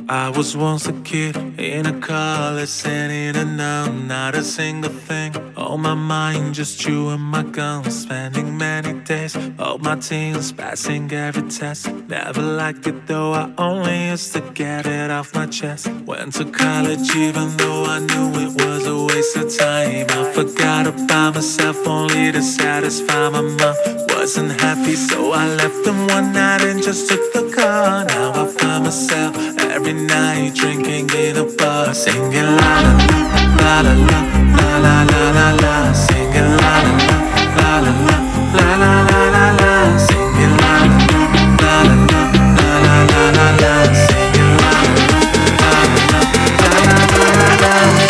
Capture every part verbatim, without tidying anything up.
I was once a kid in a car listening to none, not a single thing on my mind, just you and my gun. Spending many days of my teens passing every test. Never liked it though, I only used to get it off my chest. Went to college even though I knew it was a waste of time. I forgot about myself only to satisfy my mom. Wasn't happy so I left them one night and just took the car. Now I find myself every night drinking in a bar, singing la la la la la la la la la la, singing la la la la la la la la la la, singing la la la la la la la la la, singing la la la la la la la.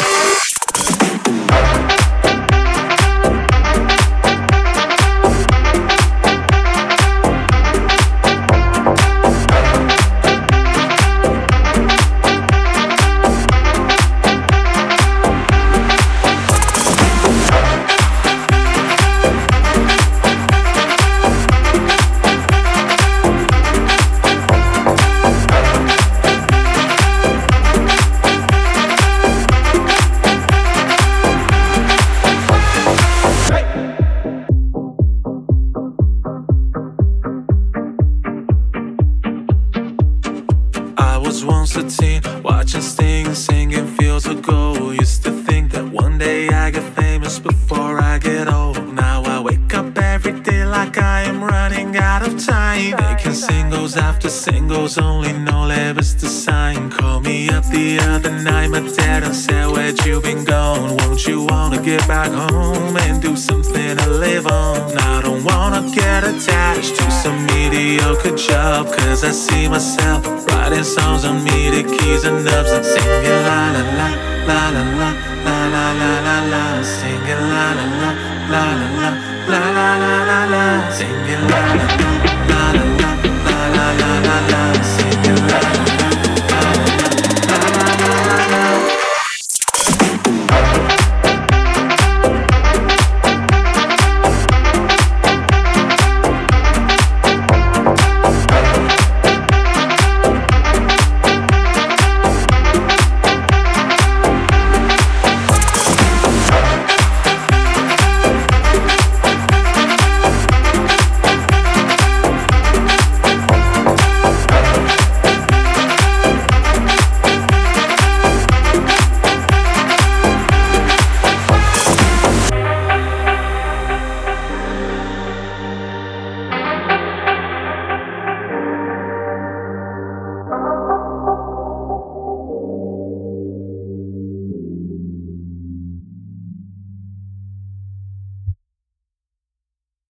I was once a teen, watching Sting, singing fields of gold. Used to think that one day I get famous before I get old. Now I wake up every day like I am running out of time, making singles after singles, only no labels to sign. Called me up the other night, my dad, and said, where'd you been gone? Won't you wanna get back home and do something to live on? I don't wanna get attached to some mediocre job, cause I see myself writing songs on MIDI keys and nubs and singing la la la la la la la la la la la, singing la la la la la la la la la la la, singing la la la.